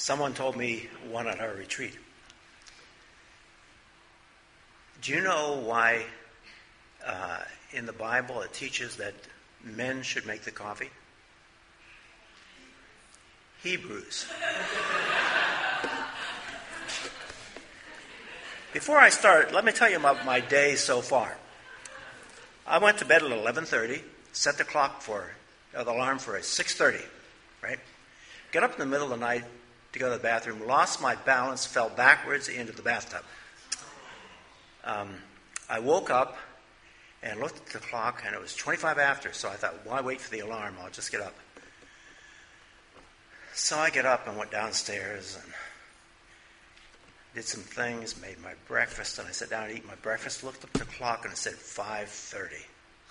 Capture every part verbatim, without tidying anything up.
someone told me one at our retreat, do you know why uh, in the Bible it teaches that men should make the coffee? Hebrews. Before I start, let me tell you about my day so far. I went to bed at eleven thirty, set the clock for, uh, the alarm for six thirty, right? Got up in the middle of the night to go to the bathroom, lost my balance, fell backwards into the bathtub. Um, I woke up and looked at the clock, and it was twenty-five after, so I thought, why wait for the alarm? I'll just get up. So I get up and went downstairs and did some things, made my breakfast, and I sat down to eat my breakfast, looked up at the clock, and it said five thirty.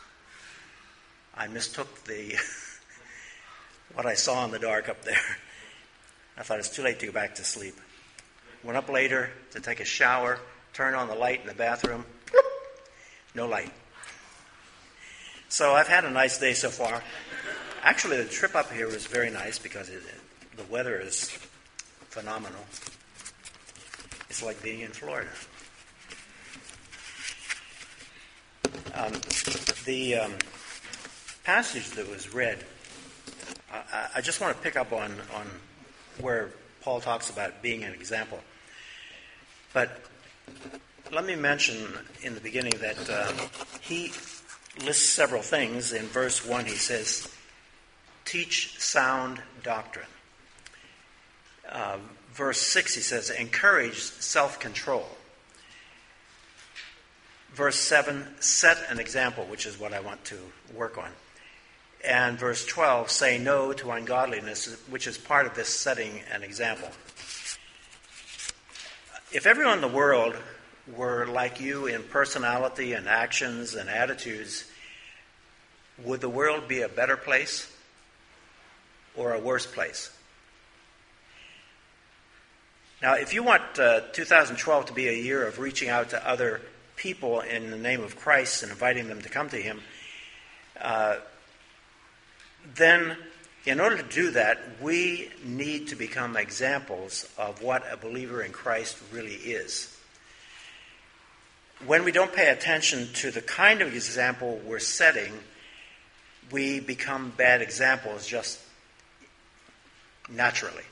I mistook the what I saw in the dark up there. I thought it's too late to go back to sleep. Went up later to take a shower, turned on the light in the bathroom. Bloop, no light. So I've had a nice day so far. Actually, the trip up here was very nice because it, the weather is phenomenal. It's like being in Florida. Um, the um, passage that was read, I, I just want to pick up on, on where Paul talks about being an example. But let me mention in the beginning that uh, he lists several things. In verse one, he says, teach sound doctrine. Uh, verse six, he says, encourage self-control. Verse seven, set an example, which is what I want to work on. And verse twelve, say no to ungodliness, which is part of this setting an example. If everyone in the world were like you in personality and actions and attitudes, would the world be a better place or a worse place? Now, if you want uh, two thousand twelve to be a year of reaching out to other people in the name of Christ and inviting them to come to Him, uh, then in order to do that, we need to become examples of what a believer in Christ really is. When we don't pay attention to the kind of example we're setting, we become bad examples just naturally.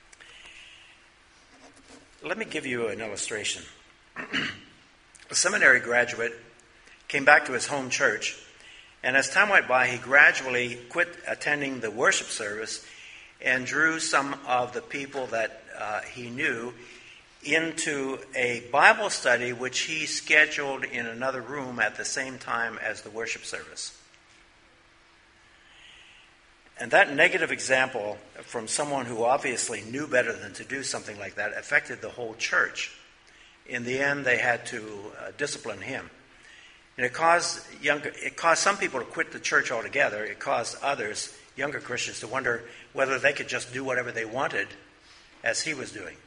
Let me give you an illustration. A seminary graduate came back to his home church, and as time went by, he gradually quit attending the worship service and drew some of the people that uh, he knew into a Bible study which he scheduled in another room at the same time as the worship service. And that negative example from someone who obviously knew better than to do something like that affected the whole church. In the end, they had to uh, discipline him. And it caused younger, it caused some people to quit the church altogether. It caused others, younger Christians, to wonder whether they could just do whatever they wanted as he was doing.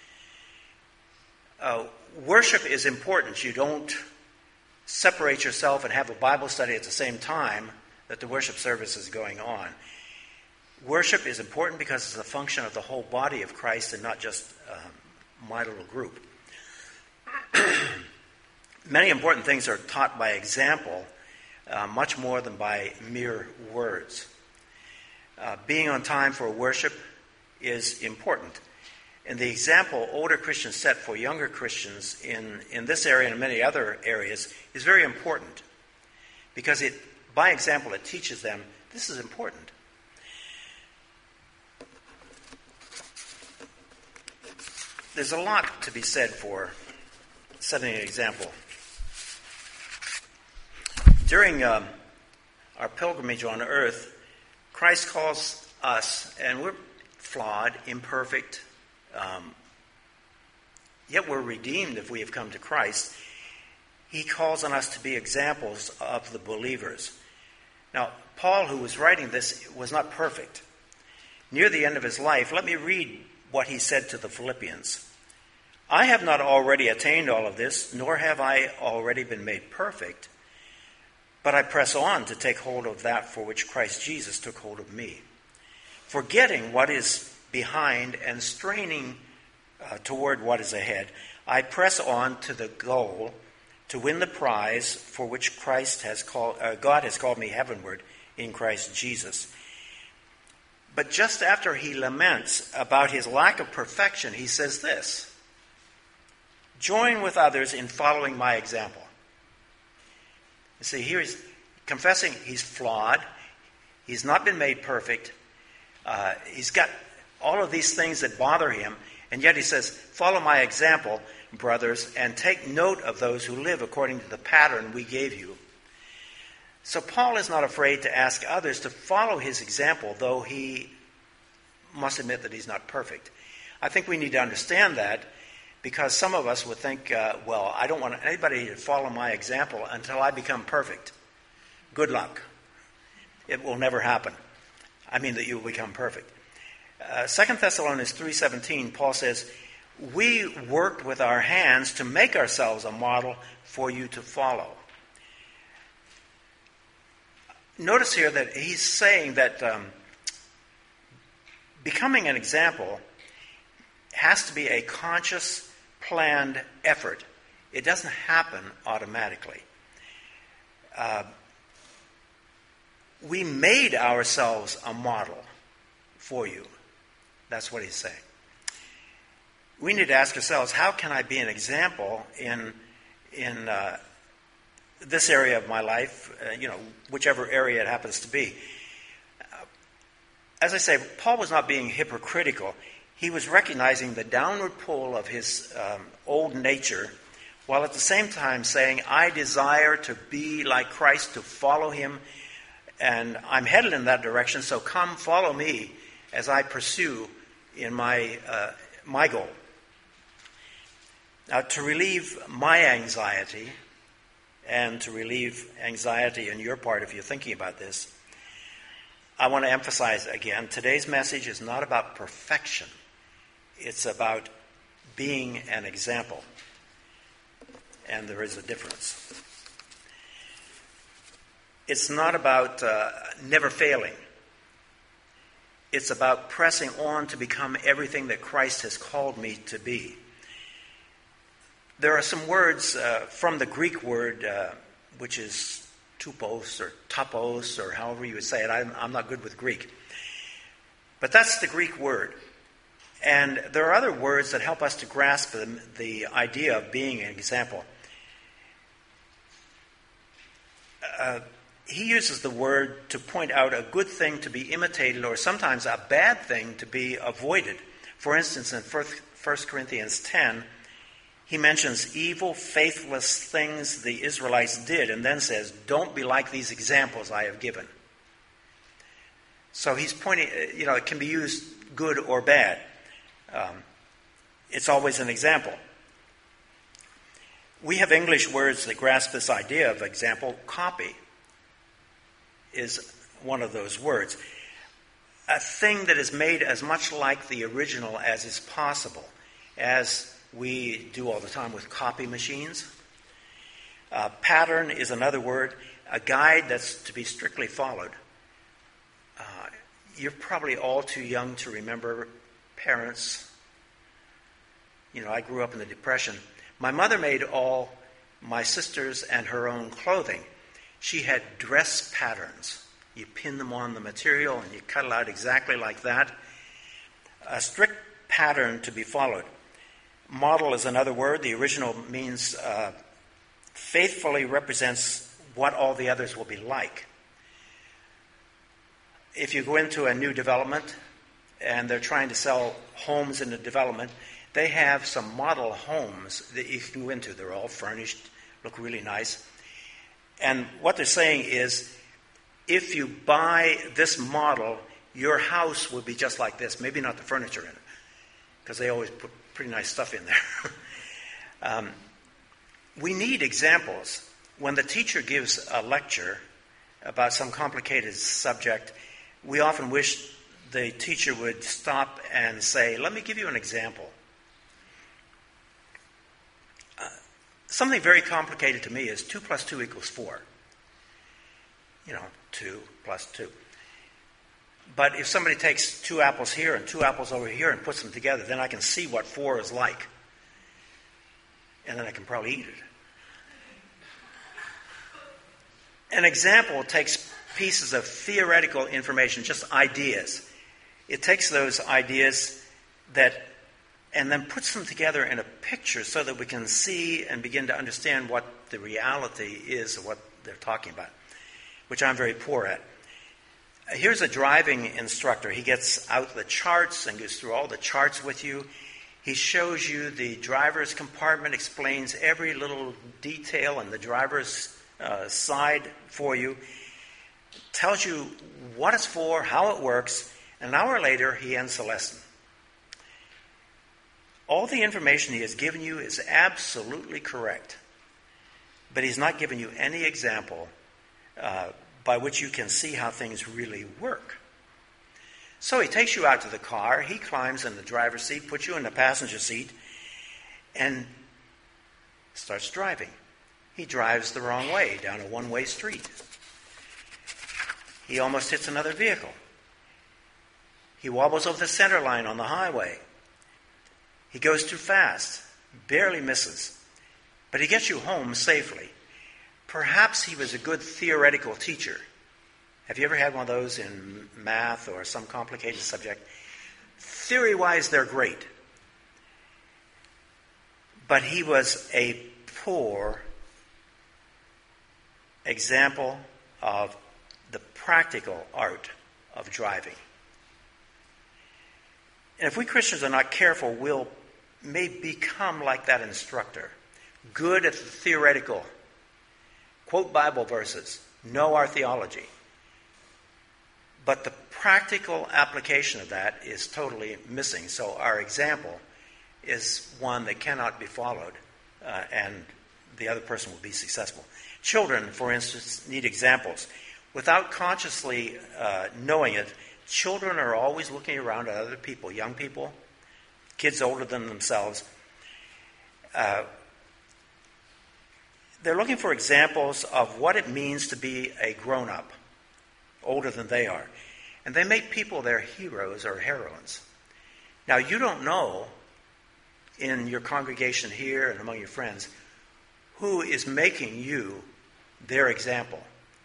Uh, worship is important. You don't separate yourself and have a Bible study at the same time that the worship service is going on. Worship is important because it's a function of the whole body of Christ and not just um, my little group. Many important things are taught by example, uh, much more than by mere words. Uh, being on time for worship is important. And the example older Christians set for younger Christians in, in this area and in many other areas is very important. Because it, by example, it teaches them this is important. There's a lot to be said for setting an example. During um, our pilgrimage on earth, Christ calls us, and we're flawed, imperfect, um, yet we're redeemed if we have come to Christ. He calls on us to be examples of the believers. Now, Paul, who was writing this, was not perfect. Near the end of his life, let me read what he said to the Philippians. I have not already attained all of this, nor have I already been made perfect, but I press on to take hold of that for which Christ Jesus took hold of me. Forgetting what is behind and straining uh, toward what is ahead, I press on to the goal to win the prize for which Christ has called, uh, God has called me heavenward in Christ Jesus. But just after he laments about his lack of perfection, he says this: join with others in following my example. You see, here he's confessing he's flawed. He's not been made perfect. Uh, he's got all of these things that bother him. And yet he says, follow my example, brothers, and take note of those who live according to the pattern we gave you. So Paul is not afraid to ask others to follow his example, though he must admit that he's not perfect. I think we need to understand that, because some of us would think, uh, well, I don't want anybody to follow my example until I become perfect. Good luck. It will never happen. I mean that you will become perfect. Uh, Second Thessalonians three seventeen, Paul says, we worked with our hands to make ourselves a model for you to follow. Notice here that he's saying that um, becoming an example has to be a conscious, planned effort. It doesn't happen automatically. Uh, we made ourselves a model for you. That's what he's saying. We need to ask ourselves, how can I be an example in in uh, this area of my life, uh, you know, whichever area it happens to be. Uh, as I say, Paul was not being hypocritical. He was recognizing the downward pull of his um, old nature, while at the same time saying, I desire to be like Christ, to follow him, and I'm headed in that direction, so come follow me as I pursue in my uh, my goal. Now, to relieve my anxiety, and to relieve anxiety on your part if you're thinking about this, I want to emphasize again, today's message is not about perfection. It's about being an example. And there is a difference. It's not about uh, never failing. It's about pressing on to become everything that Christ has called me to be. There are some words uh, from the Greek word, uh, which is tupos or topos, or however you would say it. I'm, I'm not good with Greek. But that's the Greek word. And there are other words that help us to grasp the, the idea of being an example. Uh, he uses the word to point out a good thing to be imitated, or sometimes a bad thing to be avoided. For instance, in First Corinthians ten, he mentions evil, faithless things the Israelites did, and then says, don't be like these examples I have given. So he's pointing, you know, it can be used good or bad. Um, it's always an example. We have English words that grasp this idea of example. Copy is one of those words. A thing that is made as much like the original as is possible, as we do all the time with copy machines. Uh, pattern is another word, a guide that's to be strictly followed. Uh, you're probably all too young to remember parents. You know, I grew up in the Depression. My mother made all my sisters and her own clothing. She had dress patterns. You pin them on the material and you cut it out exactly like that. A strict pattern to be followed. Model is another word. The original means uh, faithfully represents what all the others will be like. If you go into a new development and they're trying to sell homes in the development, they have some model homes that you can go into. They're all furnished, look really nice. And what they're saying is, if you buy this model, your house will be just like this. Maybe not the furniture in it, because they always put pretty nice stuff in there. um, we need examples. When the teacher gives a lecture about some complicated subject, we often wish the teacher would stop and say, let me give you an example. Uh, something very complicated to me is two plus two equals four. You know, two plus two. But if somebody takes two apples here and two apples over here and puts them together, then I can see what four is like. And then I can probably eat it. An example takes pieces of theoretical information, just ideas. It takes those ideas that and then puts them together in a picture so that we can see and begin to understand what the reality is of what they're talking about, which I'm very poor at. Here's a driving instructor. He gets out the charts and goes through all the charts with you. He shows you the driver's compartment, explains every little detail on the driver's uh, side for you, tells you what it's for, how it works, and an hour later he ends the lesson. All the information he has given you is absolutely correct, but he's not given you any example uh, by which you can see how things really work. So he takes you out to the car, he climbs in the driver's seat, puts you in the passenger seat, and starts driving. He drives the wrong way down a one-way street. He almost hits another vehicle. He wobbles over the center line on the highway. He goes too fast, barely misses, but he gets you home safely. Perhaps he was a good theoretical teacher. Have you ever had one of those in math or some complicated subject? Theory-wise, they're great. But he was a poor example of the practical art of driving. And if we Christians are not careful, we'll may become like that instructor, good at the theoretical, quote Bible verses, know our theology. But the practical application of that is totally missing. So our example is one that cannot be followed, uh, and the other person will be successful. Children, for instance, need examples. Without consciously uh, knowing it, children are always looking around at other people, young people, kids older than themselves. Uh, they're looking for examples of what it means to be a grown-up, older than they are. And they make people their heroes or heroines. Now, you don't know in your congregation here and among your friends who is making you their example.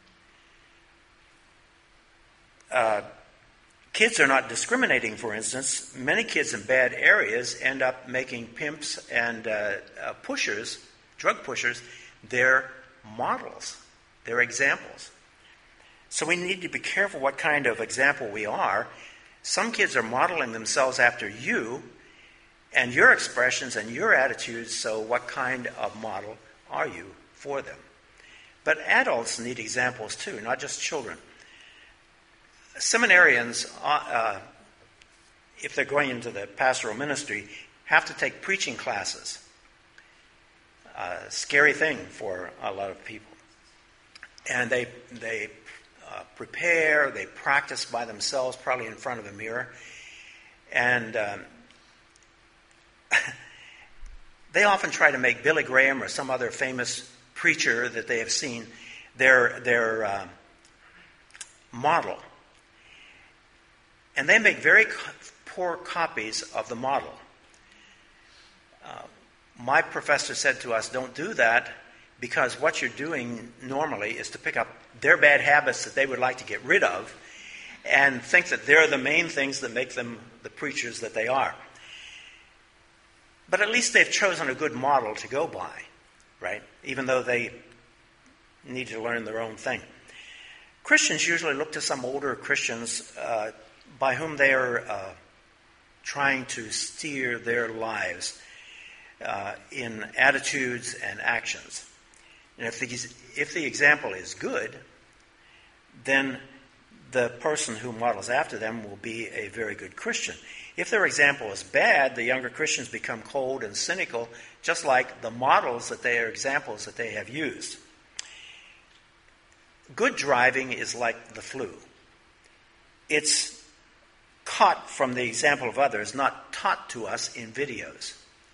Uh, kids are not discriminating, for instance. Many kids in bad areas end up making pimps and uh, uh, pushers, drug pushers, their models, their examples. So we need to be careful what kind of example we are. Some kids are modeling themselves after you and your expressions and your attitudes, so what kind of model are you for them? But adults need examples too, not just children. Seminarians, uh, if they're going into the pastoral ministry, have to take preaching classes. Uh, scary thing for a lot of people. And they they uh, prepare, they practice by themselves, probably in front of a mirror. And um, they often try to make Billy Graham or some other famous preacher that they have seen their, their uh, model. And they make very co- poor copies of the model. Uh, my professor said to us, don't do that, because what you're doing normally is to pick up their bad habits that they would like to get rid of and think that they're the main things that make them the preachers that they are. But at least they've chosen a good model to go by, right? Even though they need to learn their own thing. Christians usually look to some older Christians uh, by whom they are uh, trying to steer their lives uh, in attitudes and actions. And if the, if the example is good, then the person who models after them will be a very good Christian. If their example is bad, the younger Christians become cold and cynical, just like the models that they are examples that they have used. Good driving is like the flu. It's caught from the example of others, not taught to us in videos.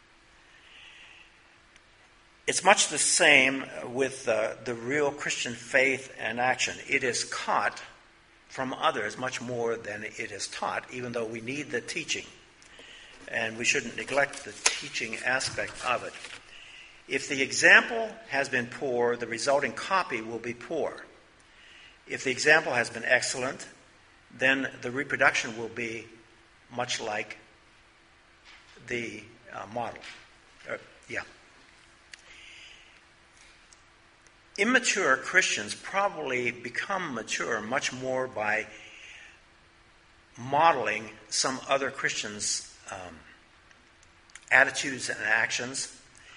It's much the same with uh, the real Christian faith and action. It is caught from others much more than it is taught, even though we need the teaching. And we shouldn't neglect the teaching aspect of it. If the example has been poor, the resulting copy will be poor. If the example has been excellent, then the reproduction will be much like the uh, model. Uh, yeah. Immature Christians probably become mature much more by modeling some other Christians' um, attitudes and actions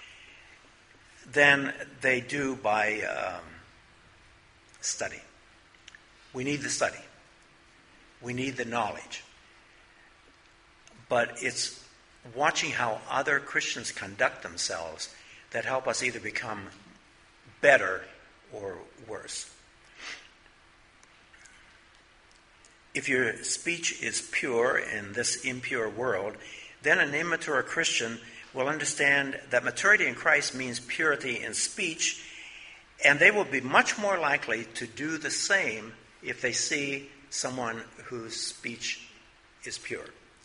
than they do by um, study. We need the study. We need the knowledge. But it's watching how other Christians conduct themselves that help us either become better or worse. If your speech is pure in this impure world, then an immature Christian will understand that maturity in Christ means purity in speech, and they will be much more likely to do the same if they see someone whose speech is pure.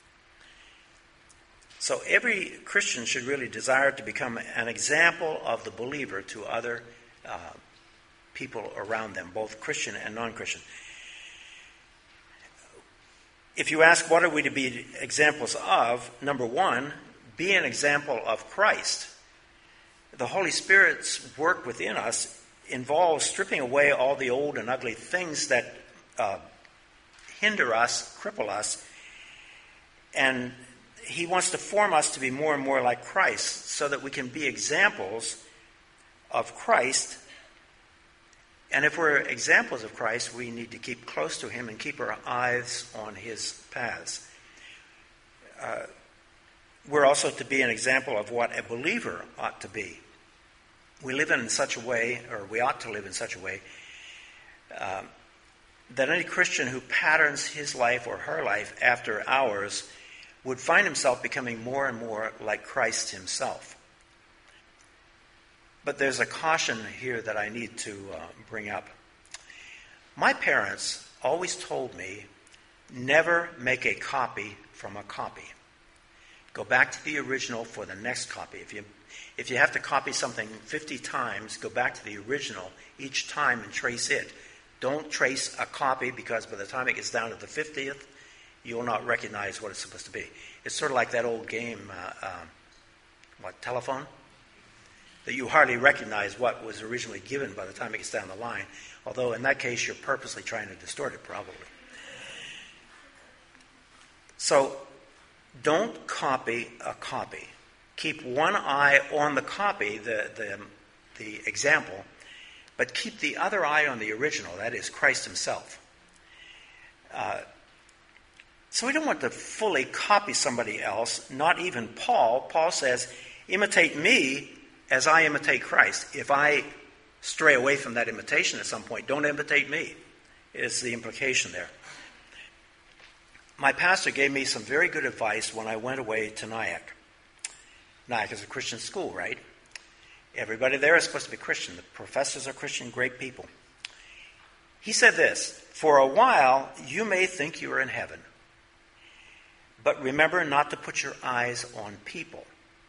So every Christian should really desire to become an example of the believer to other uh, people around them, both Christian and non-Christian. If you ask what are we to be examples of, number one, be an example of Christ. The Holy Spirit's work within us involves stripping away all the old and ugly things that uh, hinder us, cripple us, and He wants to form us to be more and more like Christ so that we can be examples of Christ. And if we're examples of Christ, we need to keep close to Him and keep our eyes on His paths. Uh, we're also to be an example of what a believer ought to be. We live in such a way, or we ought to live in such a way, uh, that any Christian who patterns his life or her life after ours would find himself becoming more and more like Christ Himself. But there's a caution here that I need to uh, bring up. My parents always told me, never make a copy from a copy. Go back to the original for the next copy. If you if you have to copy something fifty times, go back to the original each time and trace it. Don't trace a copy, because by the time it gets down to the fiftieth, you will not recognize what it's supposed to be. It's sort of like that old game, uh, uh, what, telephone? That you hardly recognize what was originally given by the time it gets down the line. Although in that case, you're purposely trying to distort it, probably. So, don't copy a copy. Keep one eye on the copy, the, the, the example, but keep the other eye on the original, that is, Christ Himself. Uh, so we don't want to fully copy somebody else, not even Paul. Paul says, imitate me as I imitate Christ. If I stray away from that imitation at some point, don't imitate me, is the implication there. My pastor gave me some very good advice when I went away to Nyack. Nyack is a Christian school, right? Everybody there is supposed to be Christian. The professors are Christian, great people. He said this, for a while you may think you are in heaven, but remember not to put your eyes on people.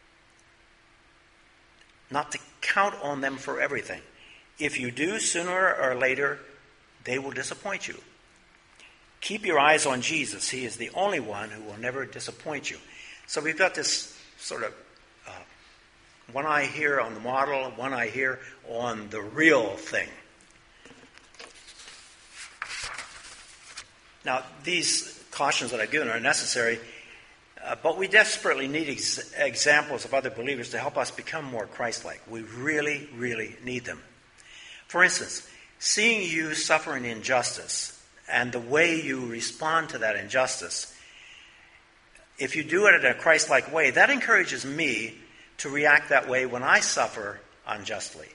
Not to count on them for everything. If you do, sooner or later, they will disappoint you. Keep your eyes on Jesus. He is the only one who will never disappoint you. So we've got this sort of uh, one eye here on the model, one eye here on the real thing. Now, these cautions that I've given are necessary, uh, but we desperately need ex- examples of other believers to help us become more Christ-like. We really, really need them. For instance, seeing you suffer an injustice and the way you respond to that injustice, if you do it in a Christ-like way, that encourages me to react that way when I suffer unjustly.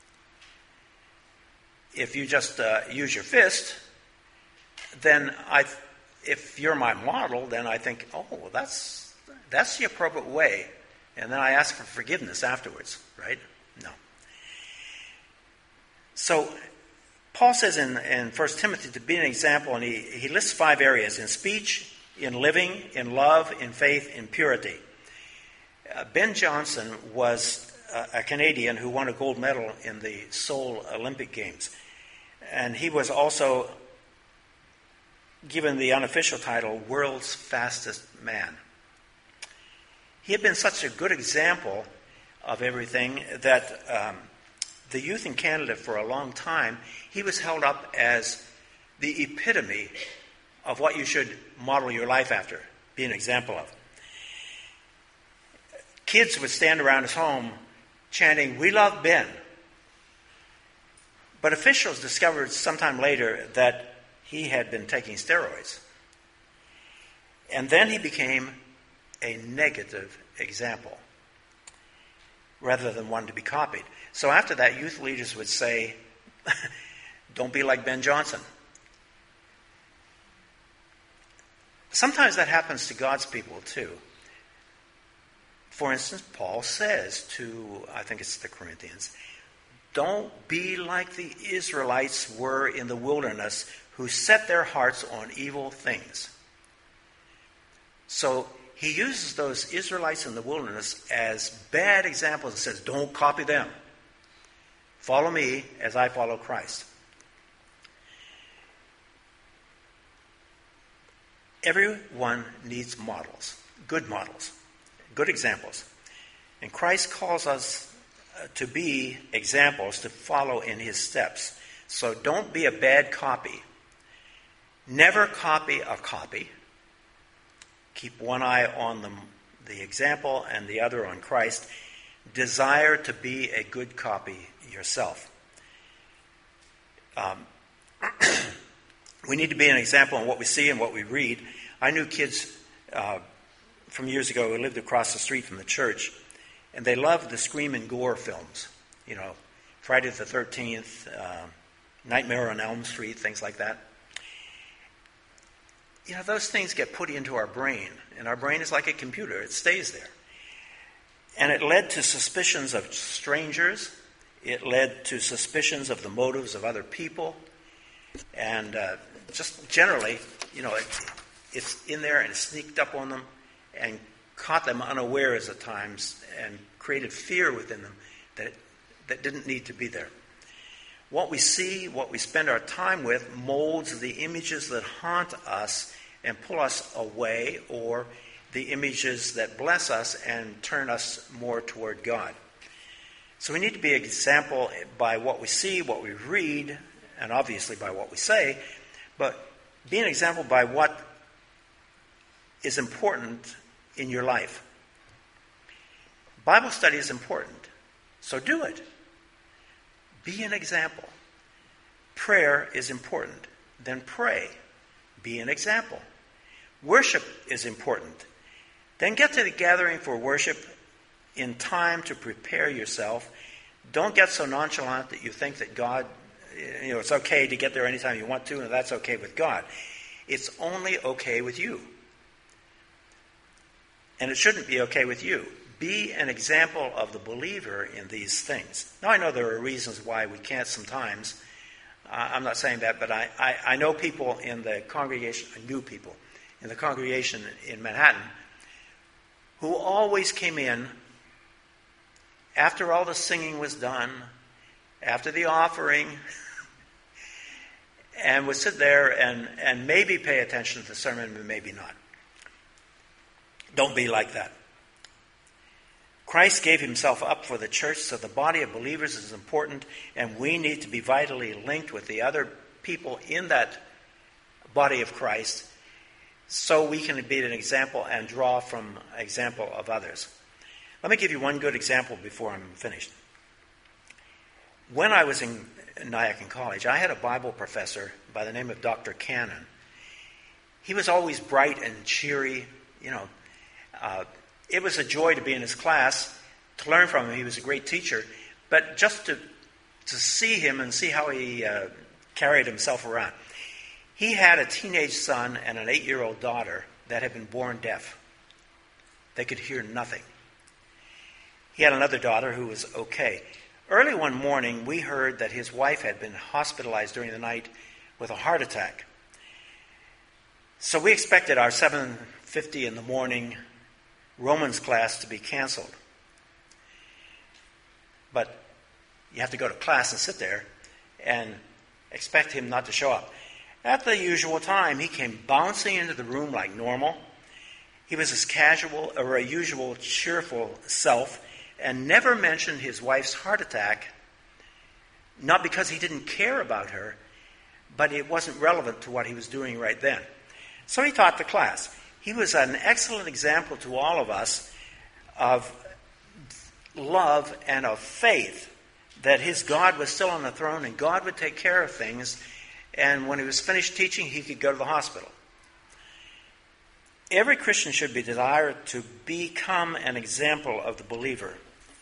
If you just uh, use your fist, then I, if you're my model, then I think, oh, well, that's that's the appropriate way, and then I ask for forgiveness afterwards, right? No. So, Paul says in, in First Timothy to be an example, and he, he lists five areas: in speech, in living, in love, in faith, in purity. Uh, Ben Johnson was a, a Canadian who won a gold medal in the Seoul Olympic Games. And he was also given the unofficial title, World's Fastest Man. He had been such a good example of everything that um, the youth in Canada for a long time, he was held up as the epitome of what you should model your life after, be an example of. Kids would stand around his home chanting, "We love Ben." But officials discovered sometime later that he had been taking steroids. And then he became a negative example rather than one to be copied. So after that, youth leaders would say, "Don't be like Ben Johnson." Sometimes that happens to God's people too. For instance, Paul says to, I think it's the Corinthians, don't be like the Israelites were in the wilderness who set their hearts on evil things. So he uses those Israelites in the wilderness as bad examples and says, don't copy them. Follow me as I follow Christ. Everyone needs models, good models, good examples. And Christ calls us to be examples, to follow in his steps. So don't be a bad copy. Never copy a copy. Keep one eye on the, the example and the other on Christ. Desire to be a good copy yourself. Um, we need to be an example in what we see and what we read. I knew kids uh, from years ago who lived across the street from the church, and they loved the scream and gore films. You know, Friday the thirteenth, uh, Nightmare on Elm Street, things like that. You know, those things get put into our brain, and our brain is like a computer. It stays there. And it led to suspicions of strangers. It led to suspicions of the motives of other people. And uh, just generally, you know, it, it's in there and it sneaked up on them and caught them unawares at times and created fear within them that, that didn't need to be there. What we see, what we spend our time with, molds the images that haunt us and pull us away, or the images that bless us and turn us more toward God. So we need to be an example by what we see, what we read, and obviously by what we say, but be an example by what is important in your life. Bible study is important, so do it. Be an example. Prayer is important, then pray. Be an example. Worship is important. Then get to the gathering for worship in time to prepare yourself. Don't get so nonchalant that you think that God, you know, it's okay to get there anytime you want to, and that's okay with God. It's only okay with you. And it shouldn't be okay with you. Be an example of the believer in these things. Now, I know there are reasons why we can't sometimes. Uh, I'm not saying that, but I, I, I know people in the congregation, I knew people in the congregation in Manhattan who always came in after all the singing was done, after the offering, and would sit there and, and maybe pay attention to the sermon, but maybe not. Don't be like that. Christ gave himself up for the church, so the body of believers is important, and we need to be vitally linked with the other people in that body of Christ so we can be an example and draw from example of others. Let me give you one good example before I'm finished. When I was in Nyack in college, I had a Bible professor by the name of Doctor Cannon. He was always bright and cheery, you know. Uh, it was a joy to be in his class, to learn from him. He was a great teacher. But just to to see him and see how he uh, carried himself around. He had a teenage son and an eight-year-old daughter that had been born deaf. They could hear nothing. He had another daughter who was okay. Early one morning, we heard that his wife had been hospitalized during the night with a heart attack. So we expected our seven fifty in the morning Romans class to be canceled. But you have to go to class and sit there and expect him not to show up. At the usual time, he came bouncing into the room like normal. He was his casual or a usual cheerful self and never mentioned his wife's heart attack, not because he didn't care about her, but it wasn't relevant to what he was doing right then. So he taught the class. He was an excellent example to all of us of love and of faith, that his God was still on the throne and God would take care of things, and when he was finished teaching, he could go to the hospital. Every Christian should be desired to become an example of the believer.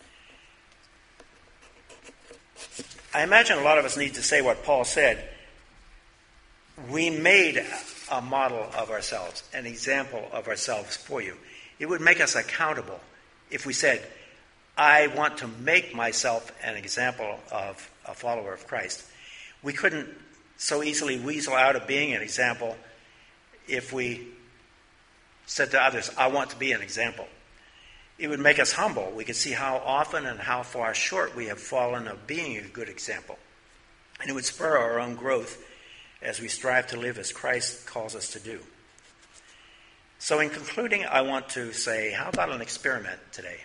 I imagine a lot of us need to say what Paul said. We made a model of ourselves, an example of ourselves for you. It would make us accountable if we said, I want to make myself an example of a follower of Christ. We couldn't so easily weasel out of being an example if we said to others, I want to be an example. It would make us humble. We could see how often and how far short we have fallen of being a good example. And it would spur our own growth as we strive to live as Christ calls us to do. So in concluding, I want to say, how about an experiment today?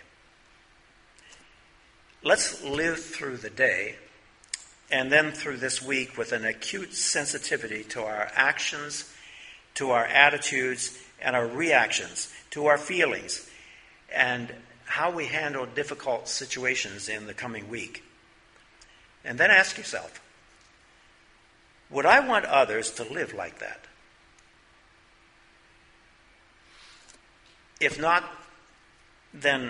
Let's live through the day and then through this week with an acute sensitivity to our actions, to our attitudes, and our reactions, to our feelings, and how we handle difficult situations in the coming week. And then ask yourself, would I want others to live like that? If not, then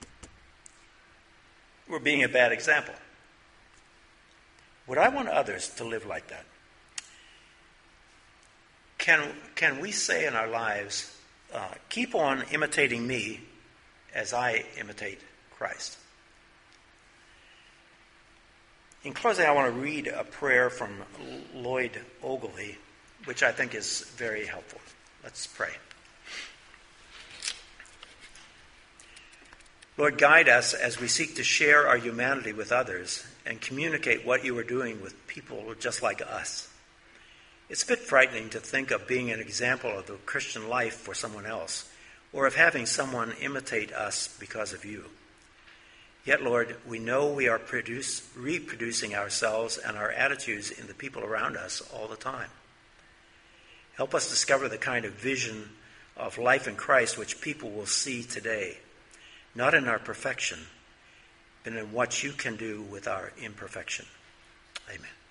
we're being a bad example. Would I want others to live like that? Can, can we say in our lives, uh, keep on imitating me as I imitate Christ? In closing, I want to read a prayer from Lloyd Ogilvie, which I think is very helpful. Let's pray. Lord, guide us as we seek to share our humanity with others and communicate what you are doing with people just like us. It's a bit frightening to think of being an example of the Christian life for someone else, or of having someone imitate us because of you. Yet, Lord, we know we are produce, reproducing ourselves and our attitudes in the people around us all the time. Help us discover the kind of vision of life in Christ which people will see today, not in our perfection, but in what you can do with our imperfection. Amen.